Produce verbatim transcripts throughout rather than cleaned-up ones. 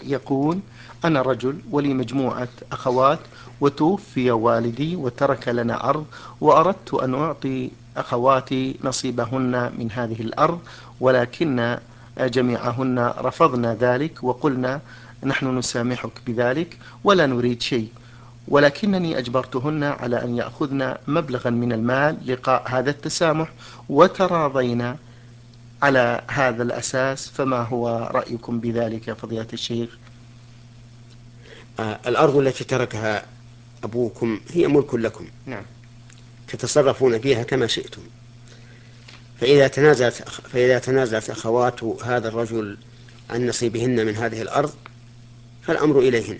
يقول: أنا رجل ولي مجموعة أخوات، وتوفي والدي وترك لنا أرض، وأردت أن أعطي أخواتي نصيبهن من هذه الأرض، ولكن جميعهن رفضنا ذلك وقلنا: نحن نسامحك بذلك ولا نريد شيء، ولكنني أجبرتهن على أن يأخذن مبلغا من المال لقاء هذا التسامح، وتراضينا على هذا الأساس. فما هو رأيكم بذلك يا فضيلة الشيخ؟ آه الأرض التي تركها أبوكم هي ملك لكم، نعم. تتصرفون فيها كما شئتم. فإذا تنازلت فإذا تنازلت أخوات هذا الرجل عن نصيبهن من هذه الأرض فالأمر إليهن،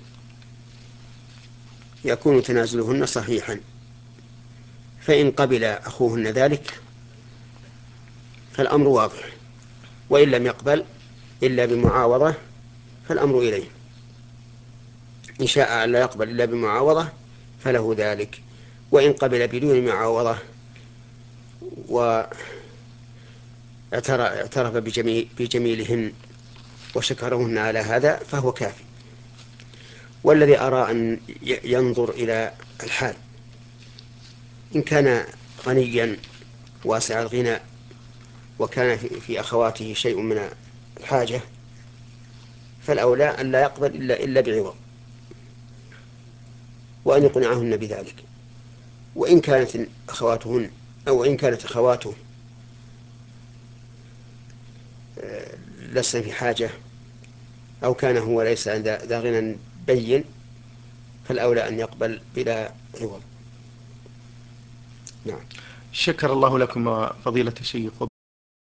يكون تنازلهن صحيحا. فإن قبل أخوهن ذلك فالأمر واضح، وإن لم يقبل إلا بمعاوضة فالأمر إليه. إن شاء أن لا يقبل إلا بمعاوضة فله ذلك، وإن قبل بدون معاوضة واعترف بجميل بجميلهن وشكرهن على هذا فهو كافي. والذي أرى أن ينظر إلى الحال، إن كان غنيا واسع الغنى وكان في أخواته شيء من الحاجة فالأولى أن لا يقبل إلا, إلا بعوض، وأن يقنعهن بذلك. وإن كانت أخواتهن أو إن كانت أخواته لسنا في حاجة، أو كان هو ليس ذا غنى بين، فالأولى أن يقبل بلا عوض. نعم. شكر الله لكم فضيلة الشيخ.